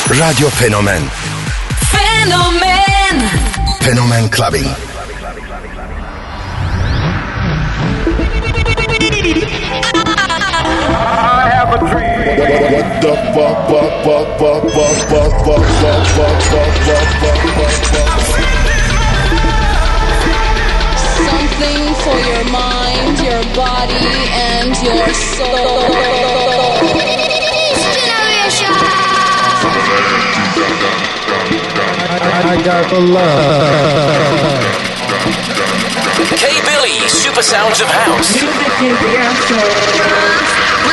Radio Fenomen. Fenomen. Fenomen Clubbing. I have a dream. What the Something for your mind, your body, and your soul. I got the love. K Billy, Super Sounds of House. Music is the answer.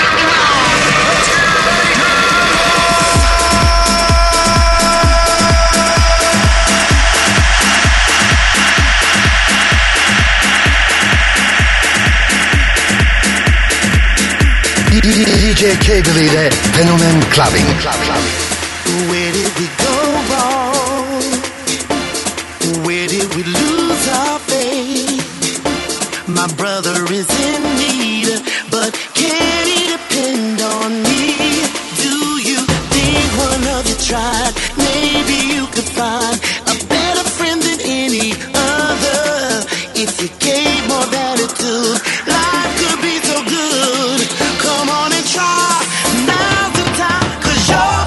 DJ K Billy ile Fenomen Clubbing. Where did we go wrong? Where did we lose our faith? My brother is in need, but can he depend on me? Do you think one of you tried? Maybe you could find a better friend than any other. If you gave more than it took, life could be so good. Come on and try. Now's the time, 'cause you're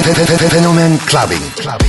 Fenomen Clubbing.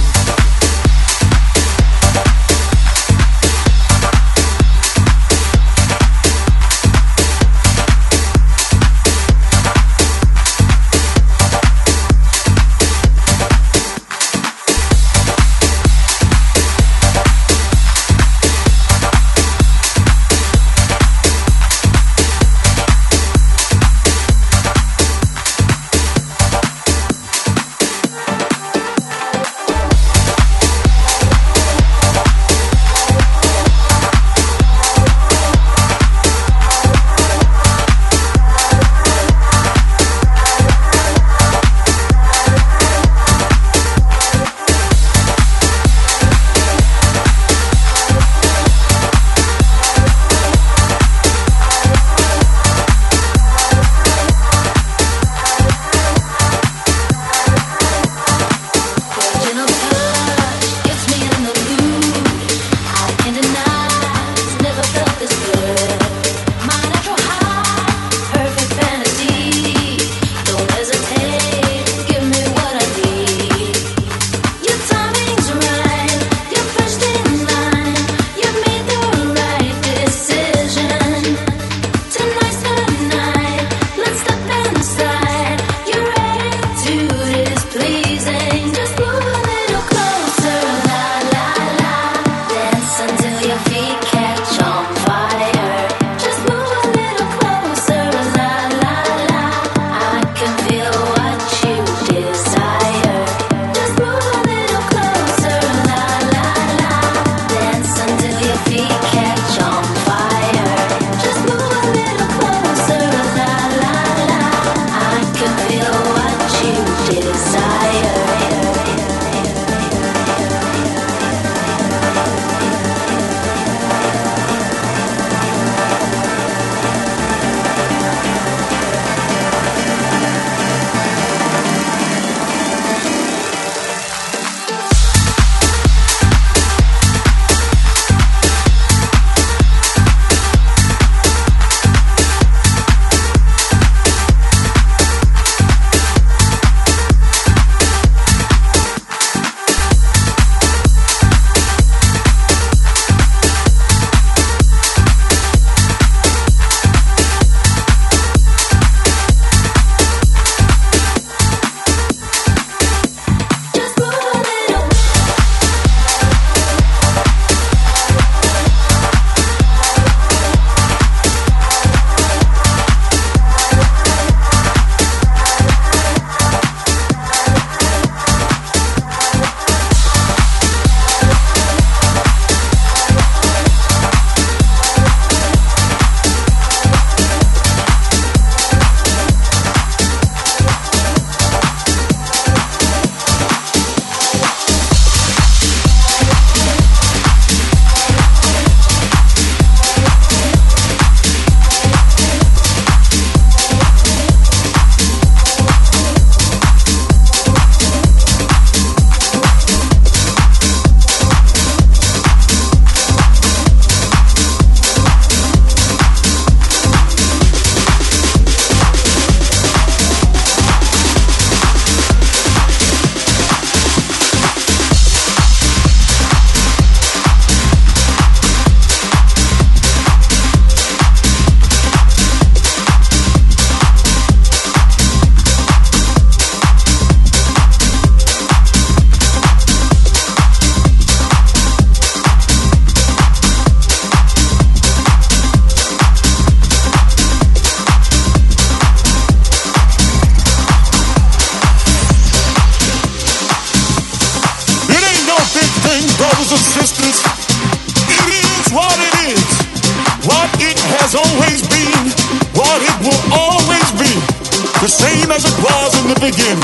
same as it was in the beginning.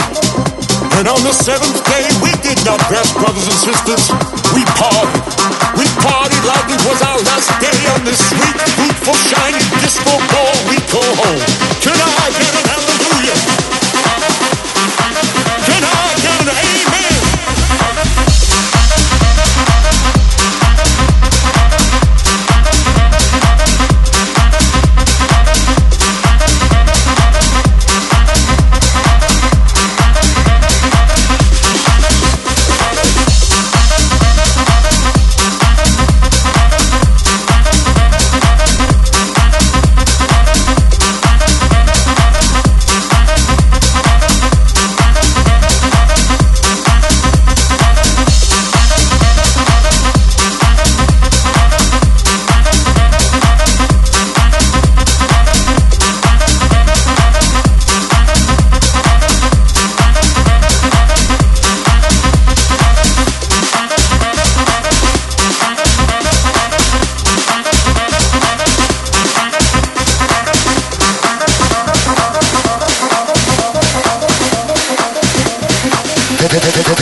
And on the seventh day, we did not rest, brothers and sisters. We partied. We partied like it was our last day on this sweet, fruitful, shiny disco ball. We go home. Can I get an hallelujah? Can I get an amen?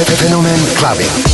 Fenomen Clubbing.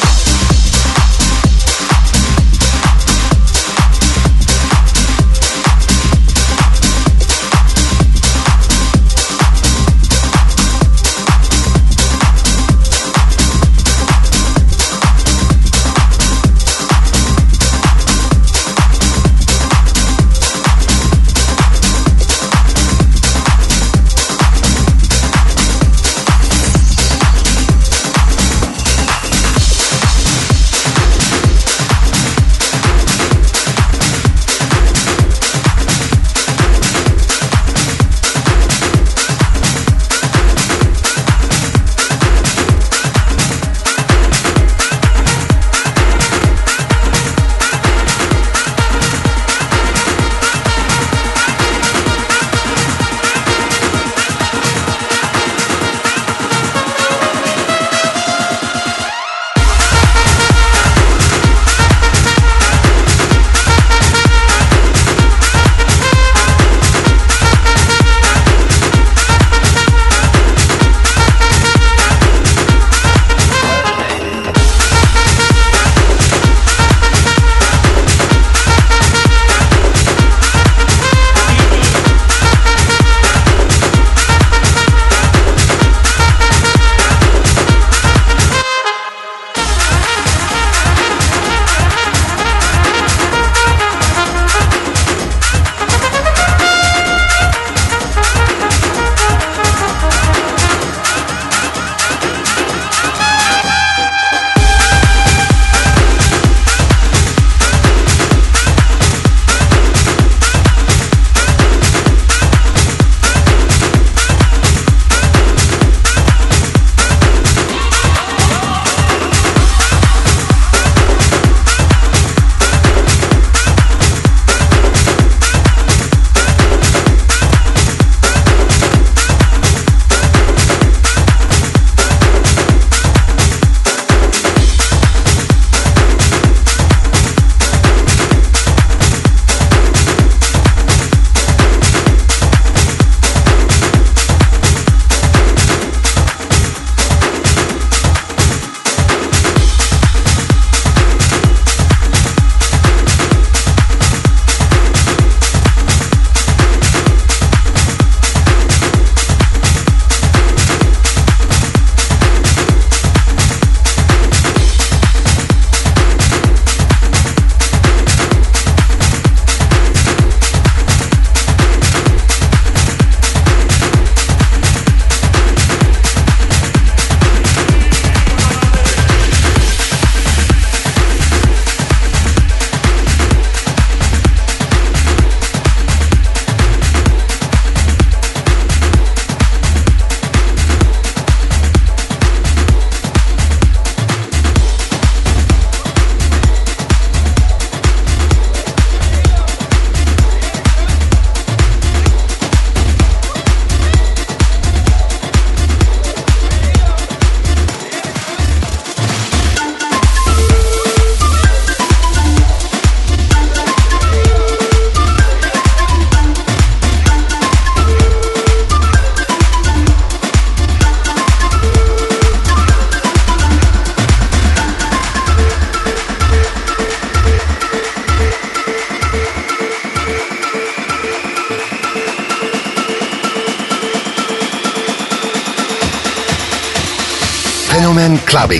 Fenomen Clubbing.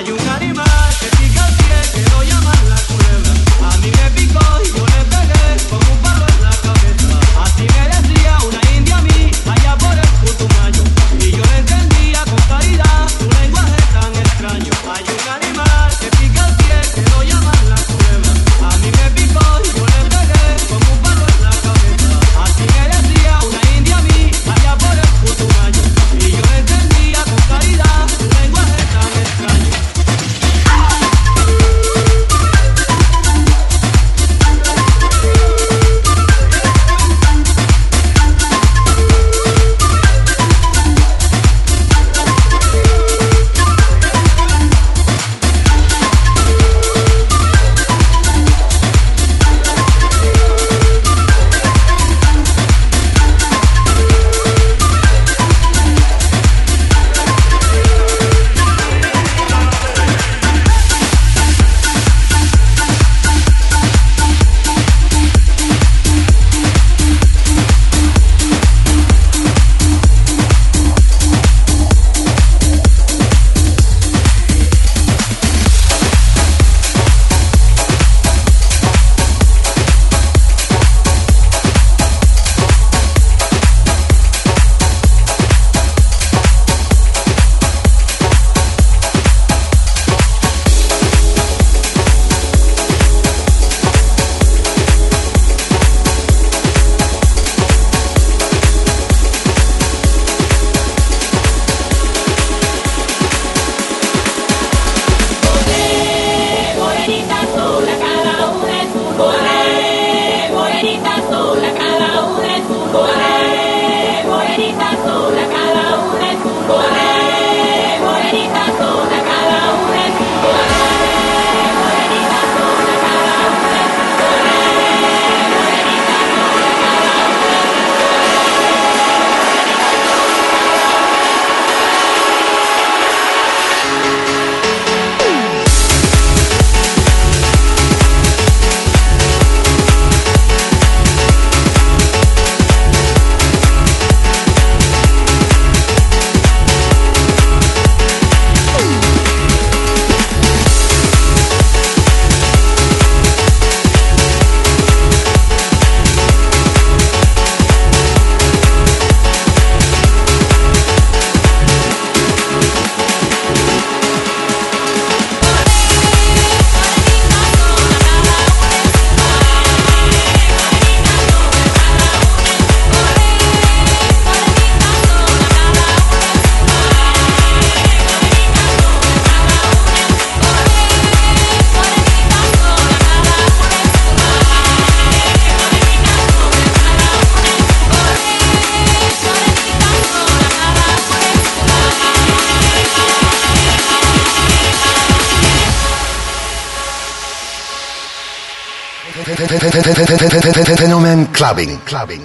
Fenomen Clubbing.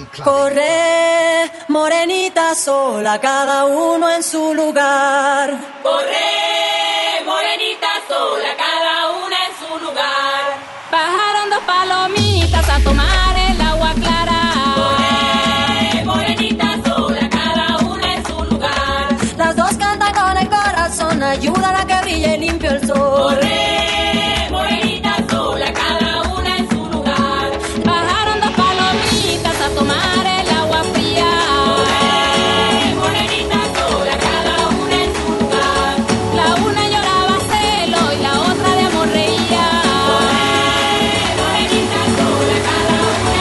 Corre, morenita sola, cada uno en su lugar. Corre, morenita sola, cada una en su lugar. Bajaron dos palomitas a tomar el agua clara. Corre, morenita sola, cada una en su lugar. Las dos cantan con el corazón, ayudan a que brille limpio el sol. Corre, morenita sola, cada una en su lugar. Bajaron dos palomitas a tomar el agua fría. Corre, morenita sola, cada una en su lugar. La una lloraba celo y la otra de amor reía. Corre, morenita sola, cada una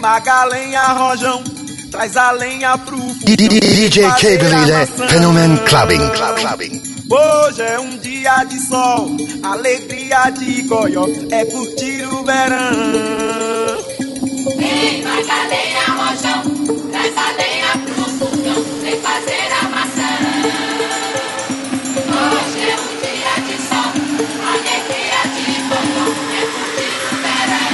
Magalenha, Rojão, traz a lenha pro fogo. DJ K-Billy Fenomen Clubbing. Hoje é um dia de sol, alegria de goió, é curtir o verão. Vem, Magalenha, Rojão, traz a lenha pro fogão, vem fazer a maçã. Hoje é um dia de sol, alegria de goió, é curtir o verão.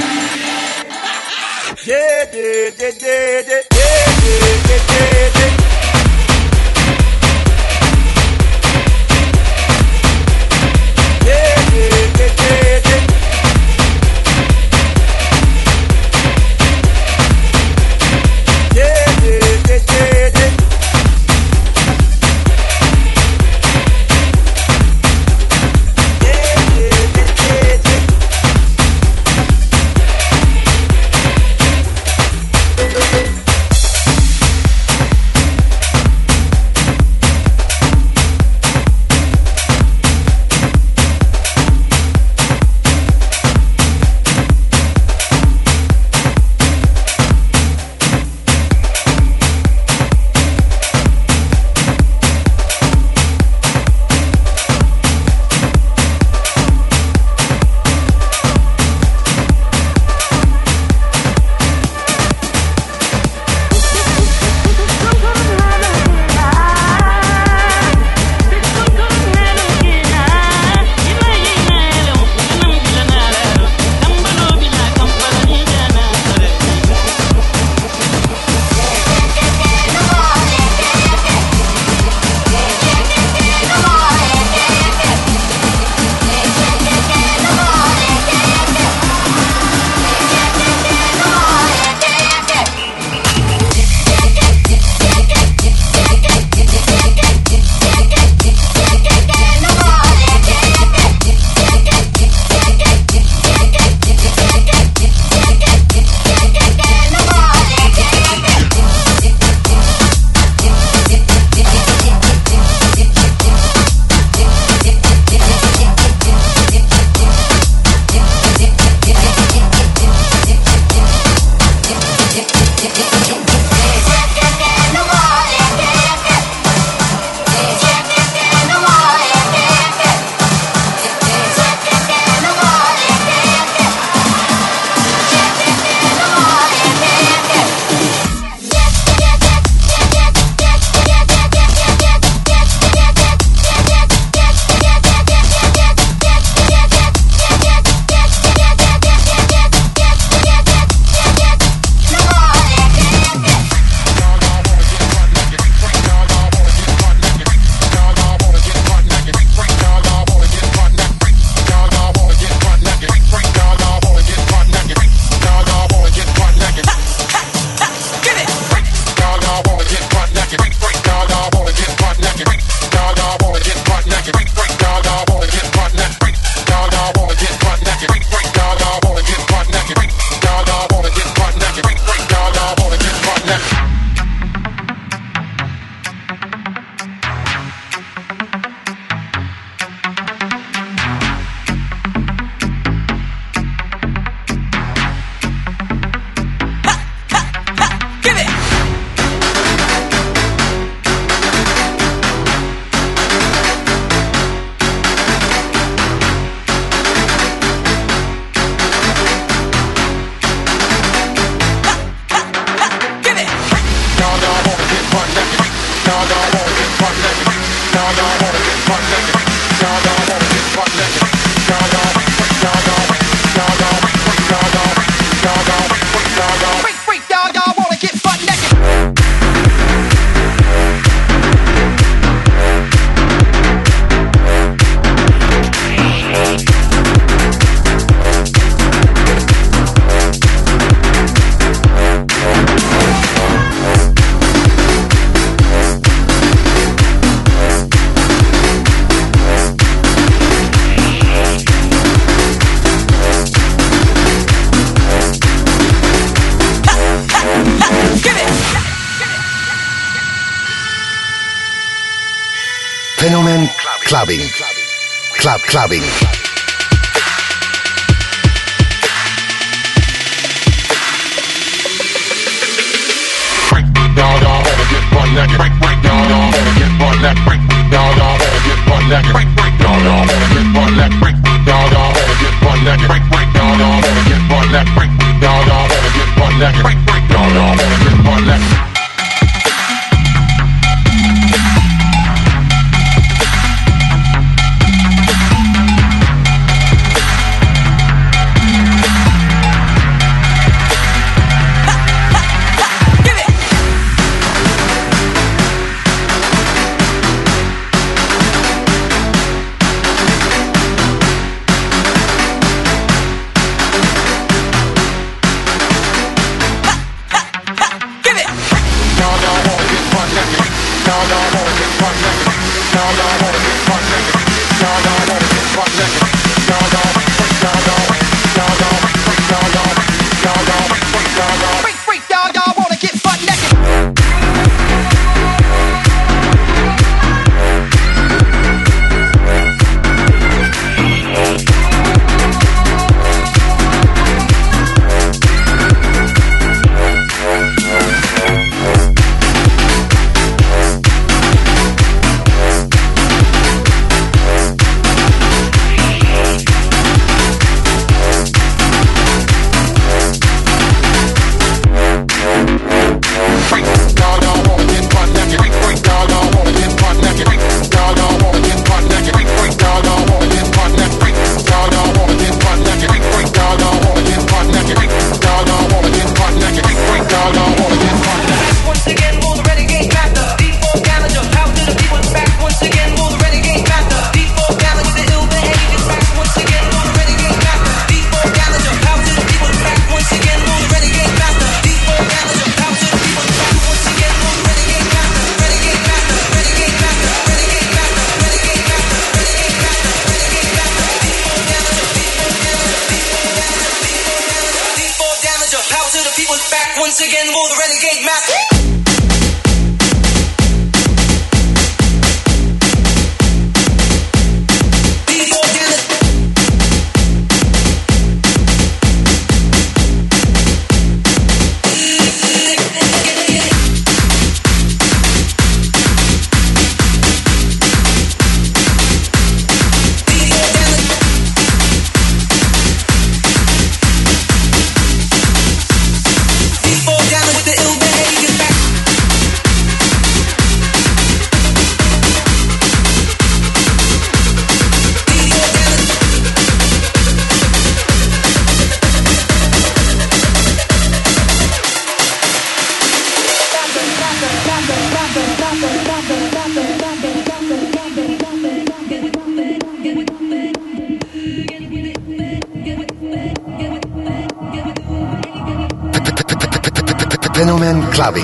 Fenomen Clubbing. Clubbing. naked, break, break, y'all, y'all wanna get butt naked, break, y'all, y'all wanna get butt naked, break, break, y'all, y'all wanna get butt naked, break, y'all, y'all wanna get butt naked, break, break, y'all, y'all wanna get butt naked, break, y'all, y'all wanna get butt naked, break, break, y'all, y'all wanna get butt naked. Fenomen Clubbing.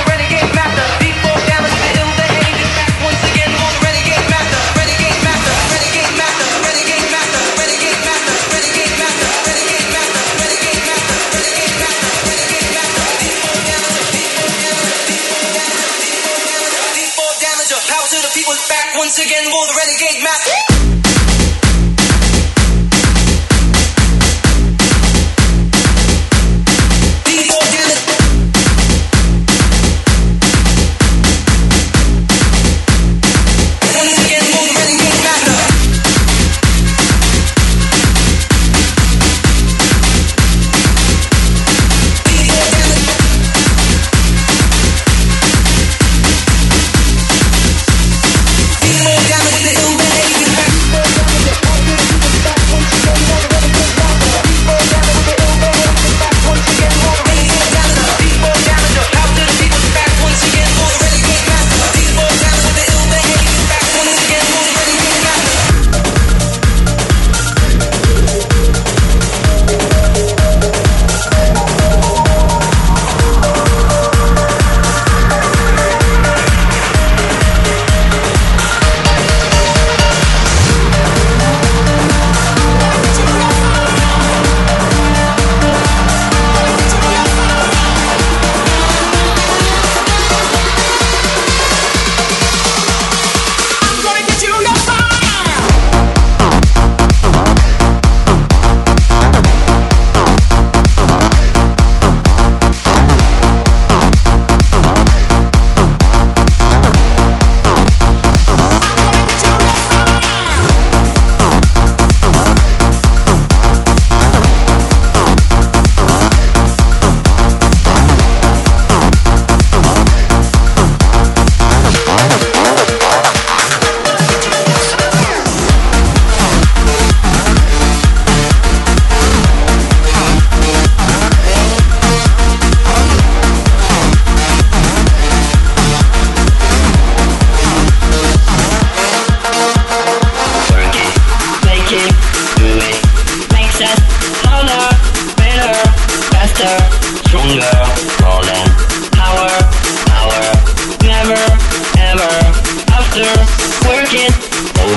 Renegade master.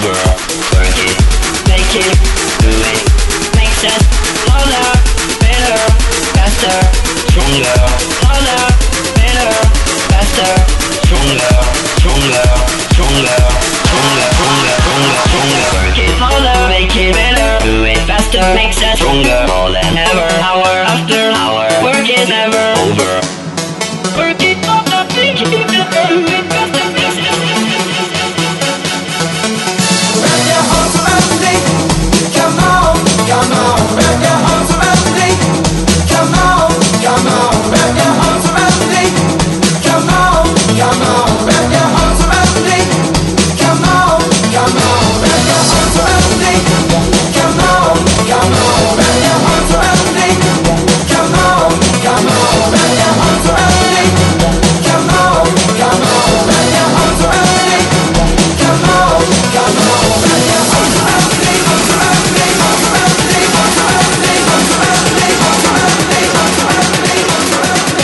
over. Work it, make it, do it. Makes us harder, better, faster, stronger. Harder, better, faster, stronger, stronger, stronger, stronger, stronger, stronger, stronger. Work it harder, make it better, do it faster. Makes us stronger, more than ever. Hour after hour, work is never over. Work it harder, make it better, do it faster. Makes us wrap your arms around me. Come on, come on. Wrap your arms around me. Come on, come on. Wrap your arms around me. Come on, come on. Wrap your arms around me. Come on, come on. Wrap your arms around me. Come on, come on. Wrap your arms around me. Come on, come on. Wrap your arms around me. Come on, come on. Wrap your arms around me. Come on, come on. Wrap your arms around me. Arms around me. Arms around me. Arms around me. Arms around me. Arms around me. Arms around me. Arms around me.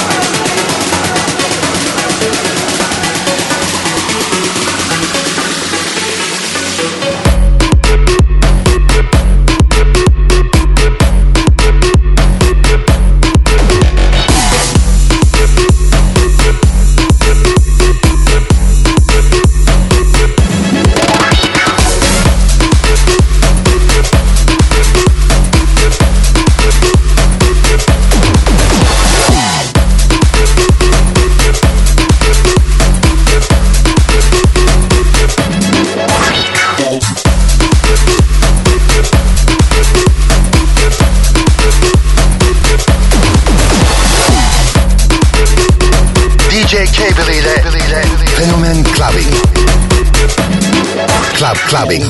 DJ K-Billy ile Fenomen Clubbing. Club Clubbing.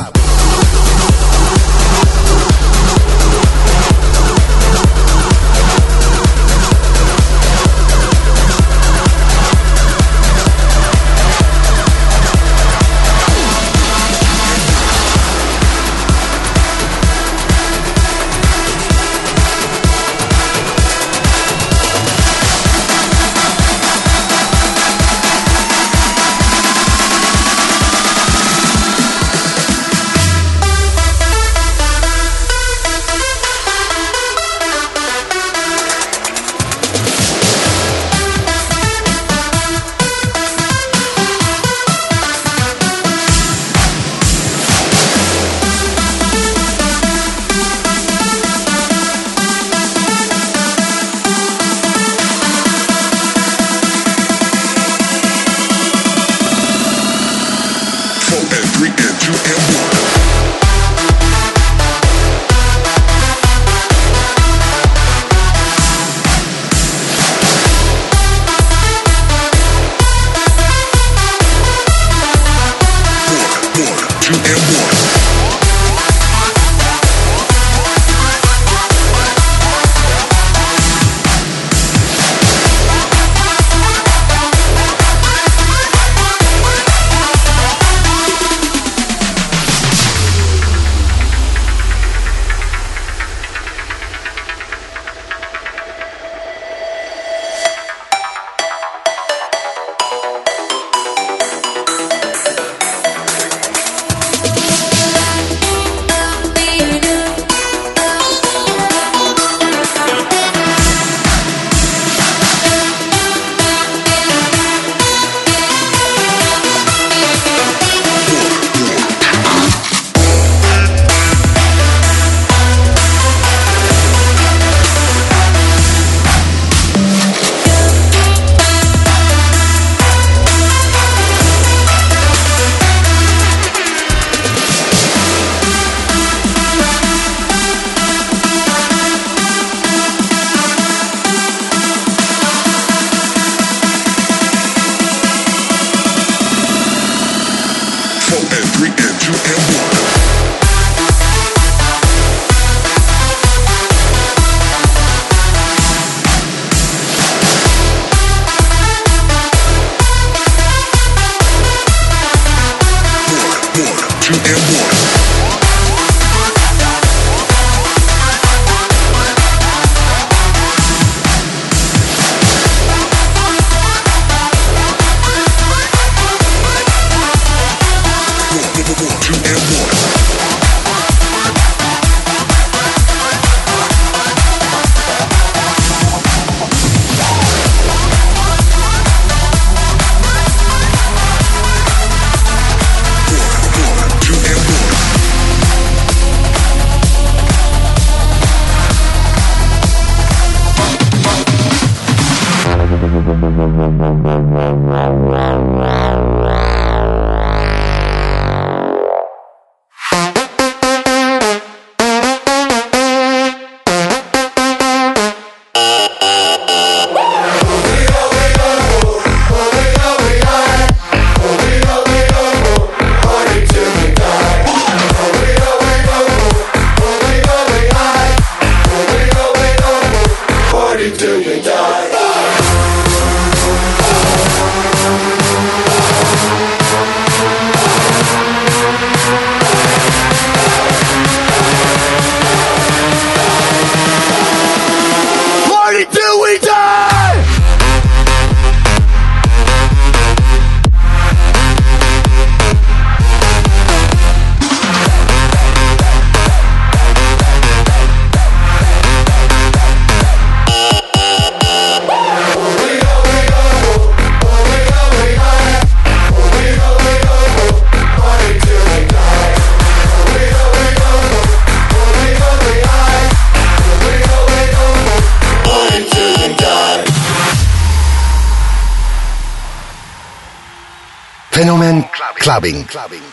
Fenomen Clubbing.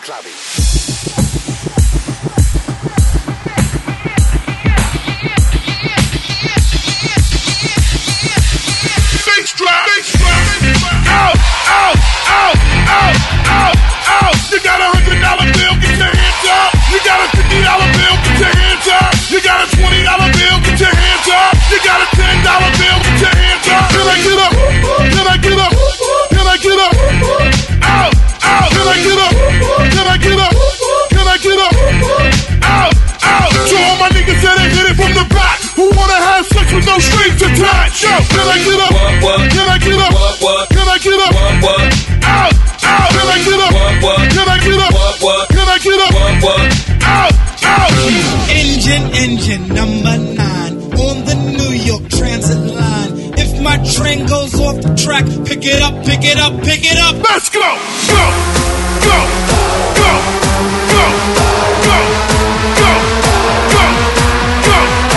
Out, out, out, out, out, out. You got $100 bill, get your hands up. You got a $50 bill, get your hands up. You got a $20 bill, get your hands up. You got a $10 bill, get your hands up. Can I get up? Can I get up? Can I get up? Out, out. Can I get up? Can I get up? Can I get up? Out, out. To all my niggas that ain't hit it from the back, who wanna have sex with no strings attached. Yo, can I get up? Can I get up? Can I get up? Out, out. Can I get up? Can I get up? Can I get up? Out, out. Engine number 9 on the New York Transit line. If my train goes off the track, pick it up, pick it up, pick it up. Let's go, go, go, go, go, go, go, go, go,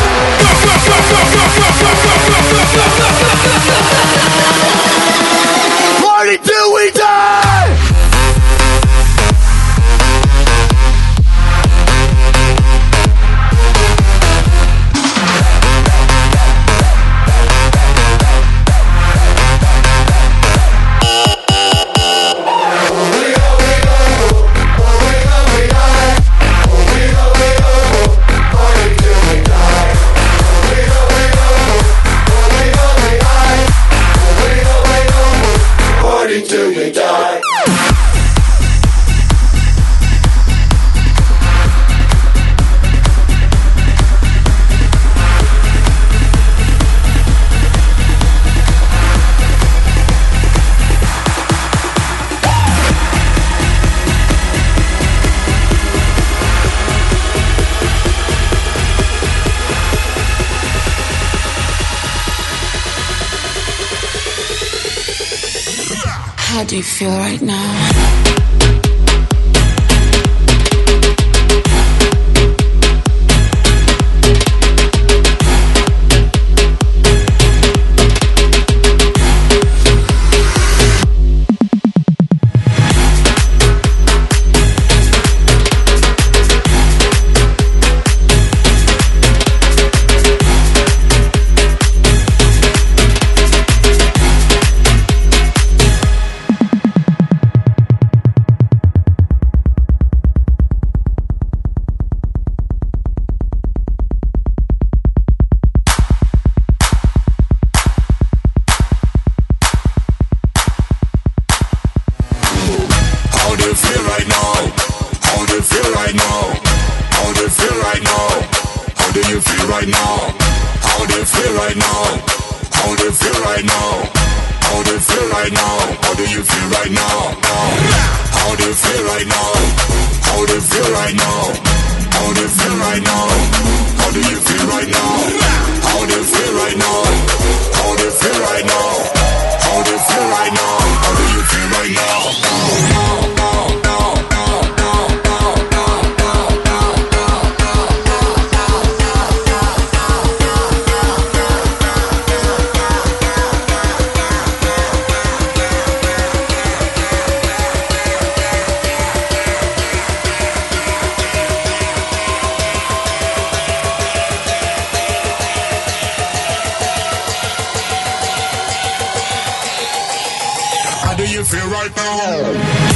party till we die. Till we die. How do you feel right now? How do you feel right now? How do you feel right now? How do you feel feel right now? How do you feel right now? How do you feel right now? How do you feel right now? How do you feel right now? How do you feel right now? How do you feel right now? How do you feel right now?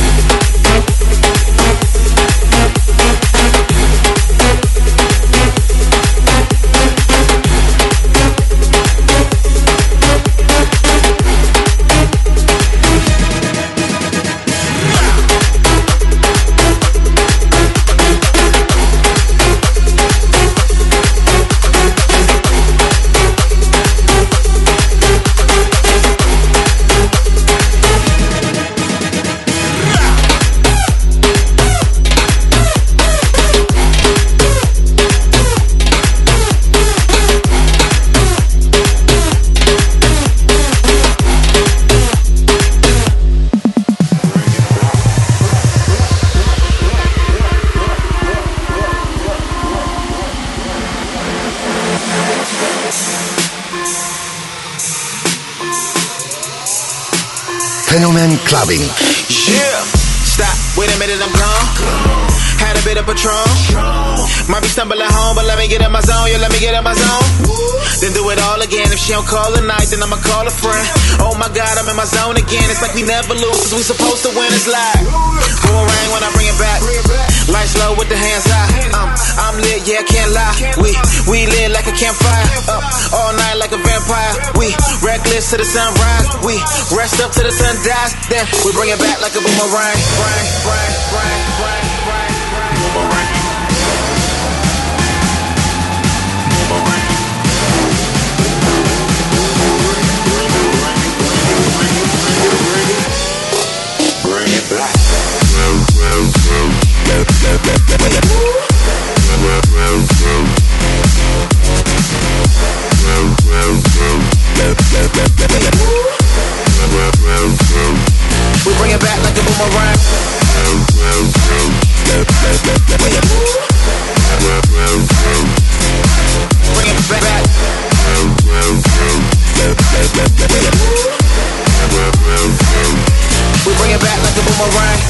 Fenomen Clubbing. Yeah, stop, wait a minute, I'm gone. Had a bit of Patron. Might be stumbling home, but let me get in my zone. Yeah, let me get in my zone. Then do it all again. If she don't call tonight, then I'ma call a friend. Oh my God, I'm in my zone again. It's like we never lose, cause we supposed to win. It's like boomerang when I bring it back. Lights low with the hands high. I'm lit, yeah, can't lie. We lit like a campfire. Up all night like a vampire. We reckless to the sunrise. We rest up till the sun dies. Then we bring it back like a boomerang. Bring it back. We bring it back like a boomerang. Bring it back. We bring it back like a boomerang.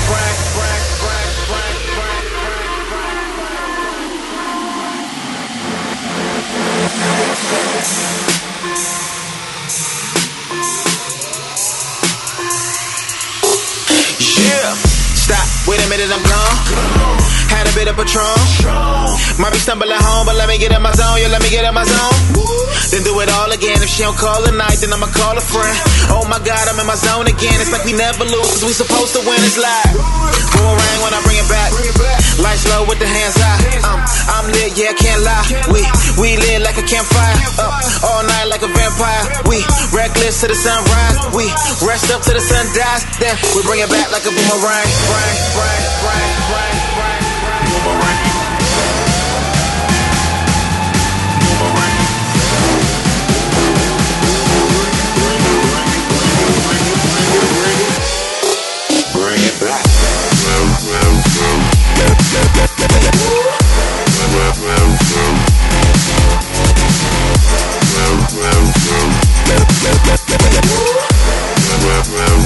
Yeah, stop, wait a minute, I'm gone. Had a bit of Patron. Might be stumbling home, but let me get in my zone. Yeah, let me get in my zone. Then do it all again. If she don't call tonight, then I'ma call a friend. Oh my God, I'm in my zone again. It's like we never lose, cause we supposed to win. It's like boomerang when I bring it back. Lights low with the hands high. I'm lit, yeah, can't lie. We lit like a campfire. Up all night like a vampire. We reckless to the sunrise. We rest up till the sun dies. Then we bring it back like a boomerang. Bring it back.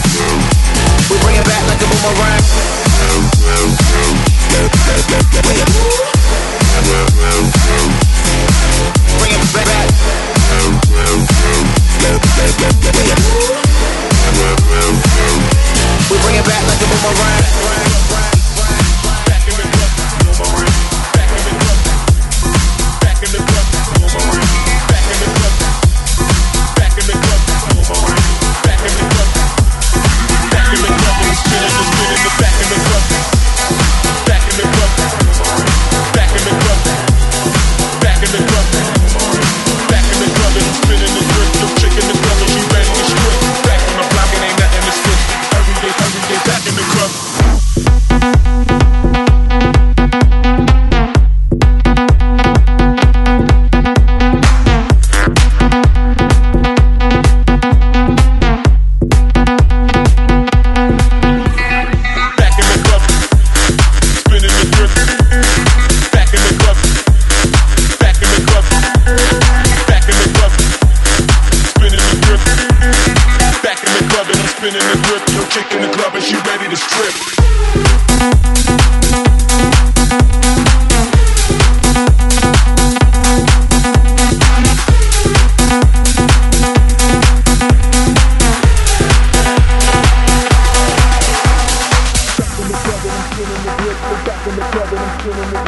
We bring it back like a boomerang.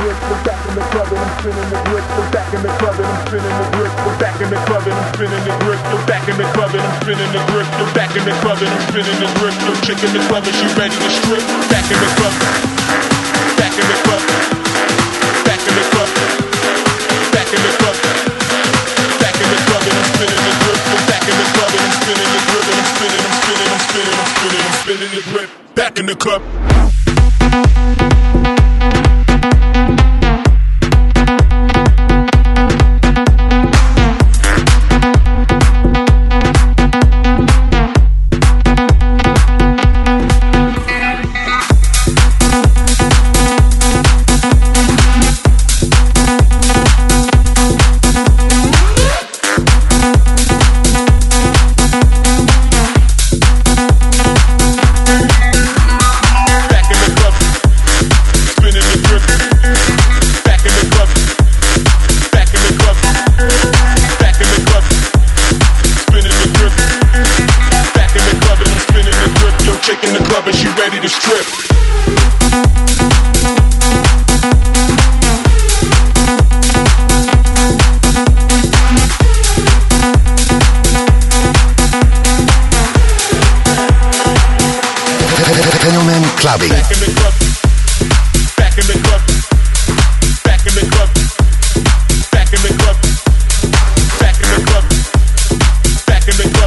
grip, we're back in the club and I'm spinning the grip, we're back in the club and I'm spinning the grip, we're back in the club and I'm spinning the grip, we're back in the club and I'm spinning the grip, we're back in the club and I'm spinning the grip, your chick in the club and she ready to strip, back in the club, back in the club, back in the club, back in the club, back in the club and I'm spinning the grip, we're back in the club and I'm spinning the grip and I'm spinning the grip, back in the club. Clubbing. Back in the club, back in the club, back in the club, back in the club, back in the club, back in the club,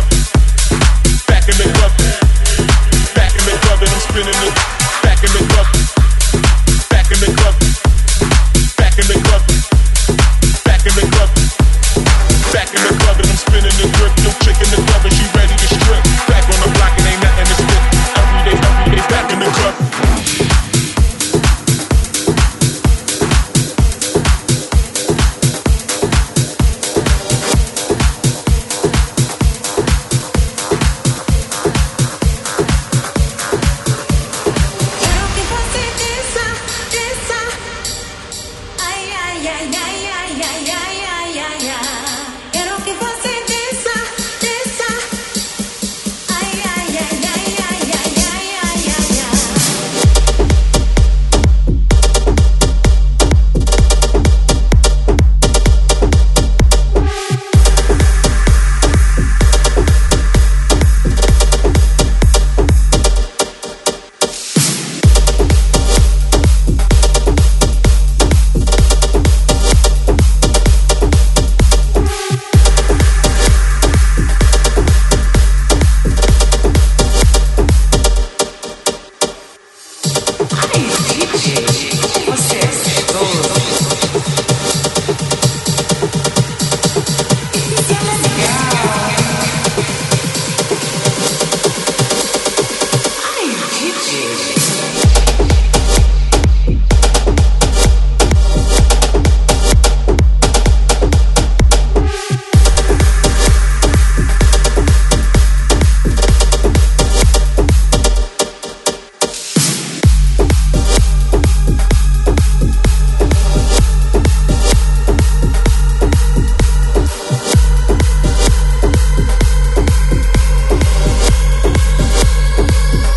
back in the club, back in the club, and I'm spinning it. Back in the club, back in the club, back in the club, back in the club, back in the club, and I'm spinning the grip. No chick in the club and she ready to strip. Back on the block and ain't nothing to spit. Every day, back in the club.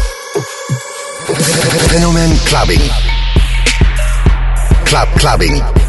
Clubbing.